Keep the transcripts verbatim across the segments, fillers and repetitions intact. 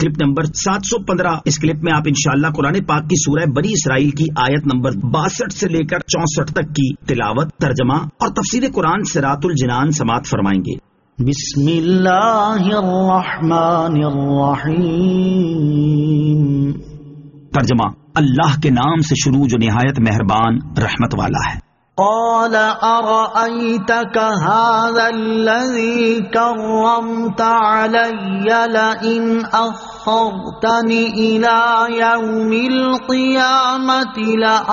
Clip number سات سو پندرہ. اس clip میں آپ انشاءاللہ قرآن پاک کی سورہ بنی اسرائیل کی آیت نمبر باسٹھ سے لے کر چونسٹھ تک کی تلاوت، ترجمہ اور تفسیر قرآن صراط الجنان سماعت فرمائیں گے. بسم اللہ الرحمن الرحیم. ترجمہ: اللہ کے نام سے شروع جو نہایت مہربان رحمت والا ہے. قال أرأيتك هذا الذي كرمت علي لئن أخرتني إلى يوم القيامة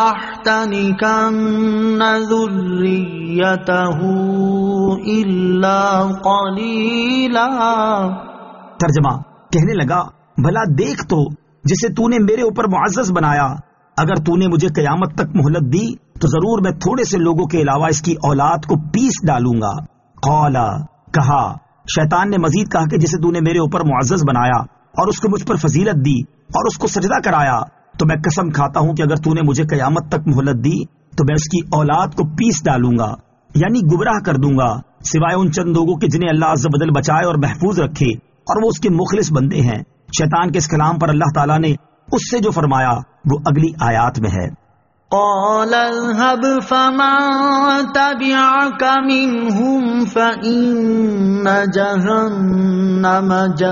لأحتنكن ذريته إلا قليلا. ترجمہ: کہنے لگا بھلا دیکھ تو جسے تو نے میرے اوپر معزز بنایا، اگر تو نے مجھے قیامت تک مہلت دی تو ضرور میں تھوڑے سے لوگوں کے علاوہ اس کی اولاد کو پیس ڈالوں گا. قالا کہا، شیطان نے مزید کہا کہ جسے تو نے میرے اوپر معزز بنایا اور اس کو مجھ پر فضیلت دی اور اس کو سجدہ کرایا، تو میں قسم کھاتا ہوں کہ اگر تو نے مجھے قیامت تک مہلت دی تو میں اس کی اولاد کو پیس ڈالوں گا، یعنی گمراہ کر دوں گا، سوائے ان چند لوگوں کے جنہیں اللہ عز و جل بچائے اور محفوظ رکھے اور وہ اس کے مخلص بندے ہیں. شیطان کے اس کلام پر اللہ تعالیٰ نے اس سے جو فرمایا وہ اگلی آیات میں ہے. قال اذهب فمن تبعك منهم فإن جهنم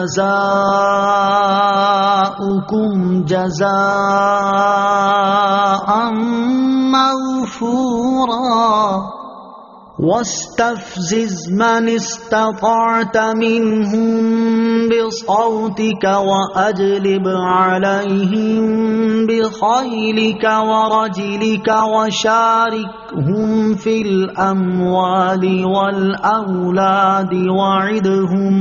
جزاؤكم جزاء موفورا واستفزز من استطعت منهم بصوتك وأجلب عليهم بخيلك ورجلك وشاركهم في الأموال والأولاد وعدهم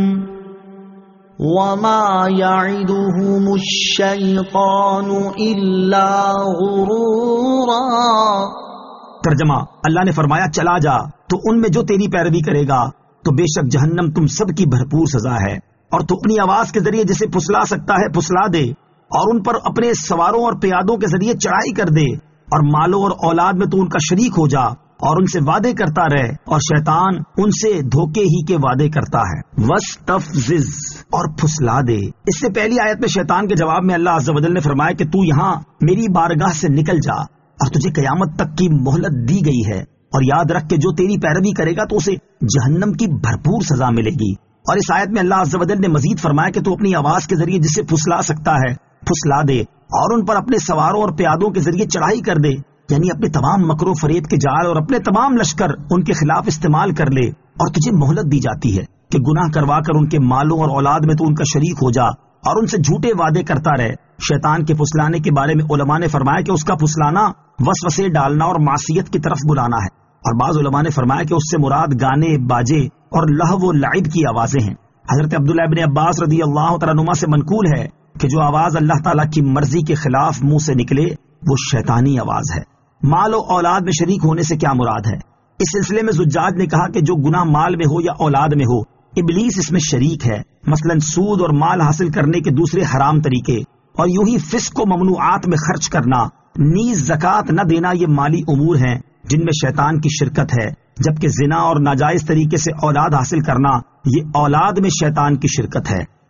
وما يعدهم الشيطان إلا غرورا. ترجمہ: اللہ نے فرمایا چلا جا تو ان میں جو تیری پیروی کرے گا تو بے شک جہنم تم سب کی بھرپور سزا ہے، اور تو اپنی آواز کے ذریعے جسے پھسلا سکتا ہے پھسلا دے، اور ان پر اپنے سواروں اور پیادوں کے ذریعے چڑھائی کر دے، اور مالوں اور اولاد میں تو ان کا شریک ہو جا اور ان سے وعدے کرتا رہے، اور شیطان ان سے دھوکے ہی کے وعدے کرتا ہے. وَاسْتَفْزِزْ اور پھسلا دے. اس سے پہلی آیت میں شیطان کے جواب میں اللہ عز و جل نے فرمایا کہ تو یہاں میری بارگاہ سے نکل جا اور تجھے قیامت تک کی مہلت دی گئی ہے، اور یاد رکھ کہ جو تیری پیروی کرے گا تو اسے جہنم کی بھرپور سزا ملے گی. اور اس آیت میں اللہ عز و جل نے مزید فرمایا کہ تو اپنی آواز کے ذریعے جسے پھسلا سکتا ہے پھسلا دے، اور ان پر اپنے سواروں اور پیادوں کے ذریعے چڑھائی کر دے، یعنی اپنے تمام مکر و فریب کے جال اور اپنے تمام لشکر ان کے خلاف استعمال کر لے، اور تجھے مہلت دی جاتی ہے کہ گناہ کروا کر ان کے مالوں اور اولاد میں تو ان کا شریک ہو جا اور ان سے جھوٹے وعدے کرتا رہے. شیطان کے پھسلانے کے بارے میں علماء نے فرمایا کہ اس کا پھسلانا وسوسے ڈالنا اور معصیت کی طرف بلانا ہے، اور بعض علماء نے فرمایا کہ اس سے مراد گانے، باجے اور لہو و لعب کی آوازیں ہیں. حضرت عبداللہ ابن عباس رضی اللہ تعالیٰ عنہما سے منقول ہے کہ جو آواز اللہ تعالیٰ کی مرضی کے خلاف منہ سے نکلے وہ شیطانی آواز ہے. مال و اولاد میں شریک ہونے سے کیا مراد ہے؟ اس سلسلے میں زجاج نے کہا کہ جو گناہ مال میں ہو یا اولاد میں ہو، ابلیس اس میں شریک ہے. مثلا سود اور مال حاصل کرنے کے دوسرے حرام طریقے، اور یوں ہی فسق و ممنوعات میں خرچ کرنا، نیز زکوٰۃ نہ دینا، یہ مالی امور ہیں جن میں شیطان کی شرکت ہے. جبکہ زنا اور ناجائز طریقے سے اولاد حاصل کرنا، یہ اولاد میں شیطان کی شرکت ہے.